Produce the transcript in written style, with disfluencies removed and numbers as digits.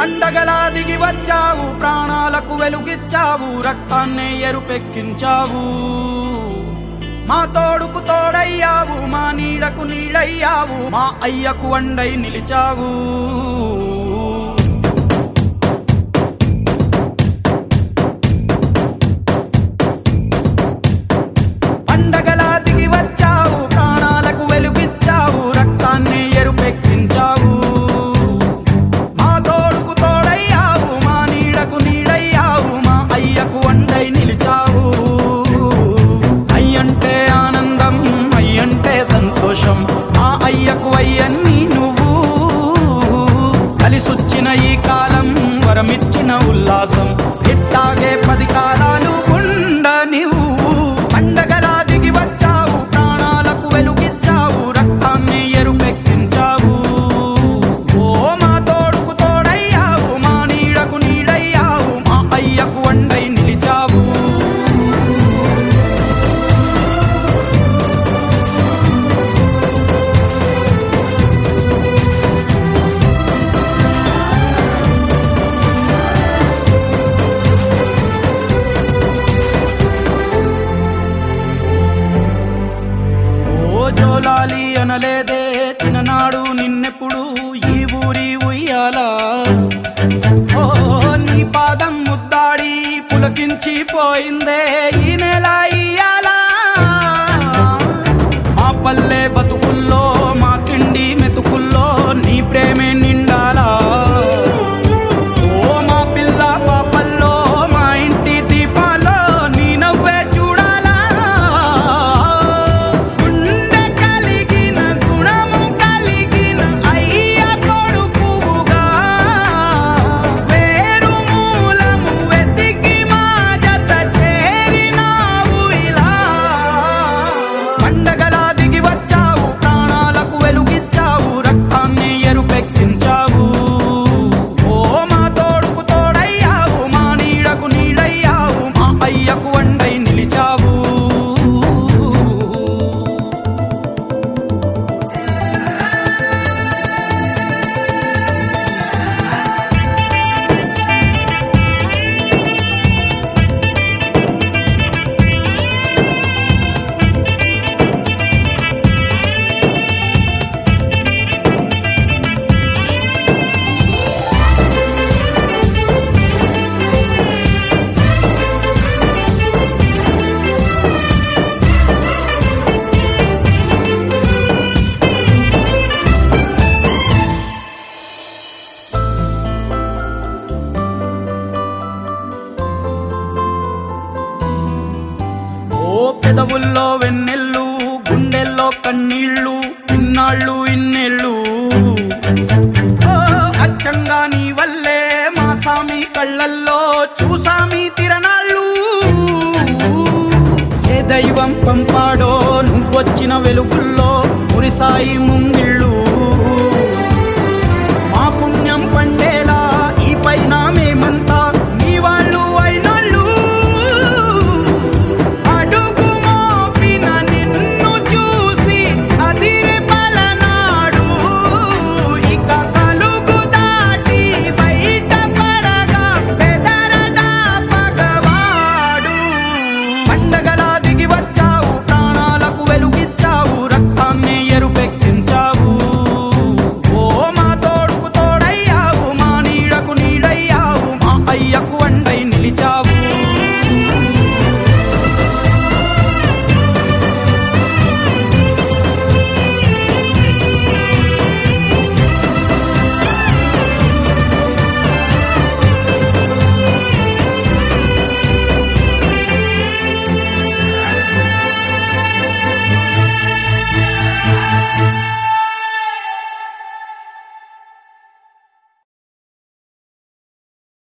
పండగలా దిగి వచ్చావు, ప్రాణాలకు వెలుగిచ్చావు, రక్తాన్నే ఎరుపెక్కించావు. మా తోడుకు తోడయ్యావు, మా నీడకు నీడయ్యావు, మా అయ్యకు వండై నిలిచావు. పండగలా దిగి వచ్చావు, ప్రాణాలకు వెలుగిచ్చావు, రక్తాన్నే ఎరుపెక్కించావు. మా తోడుకు తోడయ్యావు, మా నీడకు నీడయ్యావు, మా అయ్యకు వండై నిలిచావు. అయ్యంటే ఆనందం, అయ్యంటే సంతోషం, మా అయ్యకు అయ్యన్ని నువ్వు. కలిసొచ్చిన ఈ కాలం వరమిచ్చిన ఉల్లాసం, ఇట్టాగే 10 కాలాలు ఉండనివ్వు. పండగలా దిగి వచ్చావు, ప్రాణాలకు వెలుగిచ్చావు, రక్తాన్ని ఎరుపెక్కించావు. ఓ మా తోడుకు తోడయ్యావు, మా నీడకు నీడయ్యావు, మా అయ్యకు వండై నిలిచావు. జోలాలి అనలేదే చిన్ననాడు నిన్నెప్పుడు ఈ ఊరి ఉయ్యాలా. ఓ నీ పాదం ముద్దాడి పులకించి పోయిందే ఈ నెల ఇయ్యాలా. మా పల్లె బతుకుల్లో, మా తిండి మెతుకుల్లో నీ ప్రేమే నిండాలా. ఓ మా పిల్ల పాపల్లో, మా ఇంటి దీపాల్లో నీ నవ్వే చూడాలా. గుండె కలిగిన గుణము కలిగిన అయ్య కొడుకుగా, వేరు మూలము వెతికి మా జత చేరినావు ఇలా. పండగలా దిగి వచ్చావు, ప్రాణాలకు వెలుగిచ్చావు, రక్తాన్ని ఎరుపెక్కించావు. ఓ మా తోడుకు తోడయ్యావు, మా నీడకు నీడయ్యావు, మా అయ్యకు వండై నిలిచావు. ఓ పెదవుల్లో వెన్నెల్లు, గుండెల్లో కన్నీళ్ళు, ఇన్నాళ్ళు ఇన్నేళ్ళు. ఓ అచ్చంగా నీ వల్లే మా సామి కళ్ళల్లో చూసామి తిరణాళ్ళు. ఏ దైవం పంపాడో నువ్వొచ్చిన వెలుగుల్లో మురిసాయి ముంగిళ్ళు. మా పుణ్యం పండే